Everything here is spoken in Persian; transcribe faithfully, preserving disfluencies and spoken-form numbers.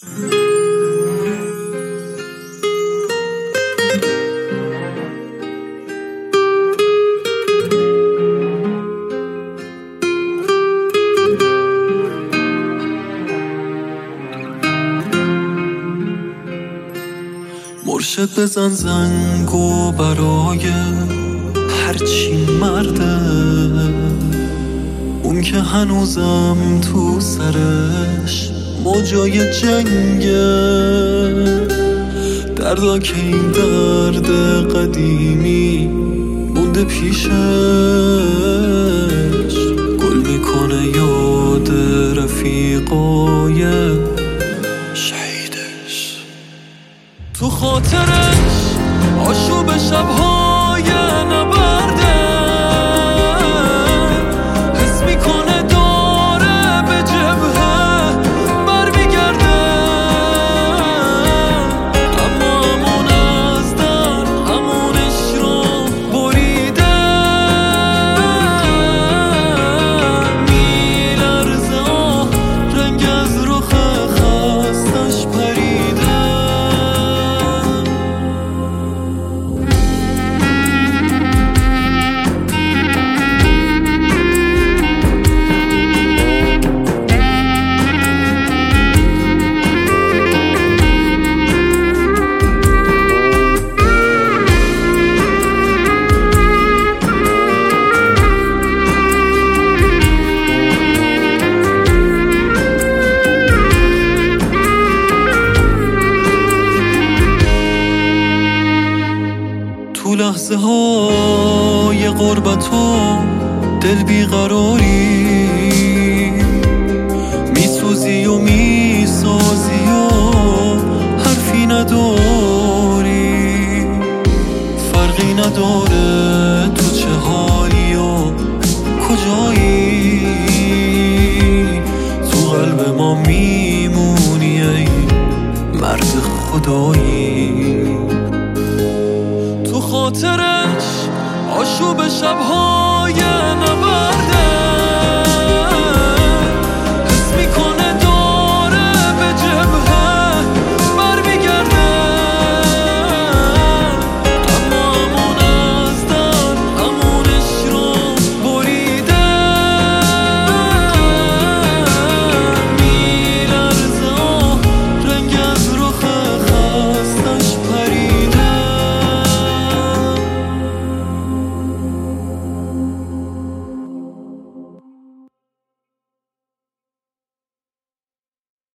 مرشد بزن زنگو برای هرچی مرده، اون که هنوزم تو سرش موجای جنگه، دردا که این درد قدیمی مونده پیشش، گل میکنه یاد رفیقای شهیدش، تو خاطرش آشوب شبهای نبرده، حس میکنه داره به جبهه برمیگرده، اما همون از در همونش رو بریده، میلرزه رنگ از رخ خستش پریده. تو لحظه های غربت و دل بیقراری میسوزی و میسازی و حرفی نداری، فرقی نداره تو چه حالی و کجایی، تو قلب ما میمونی ای مرد خدایی، تو خاطرش آشوب شبها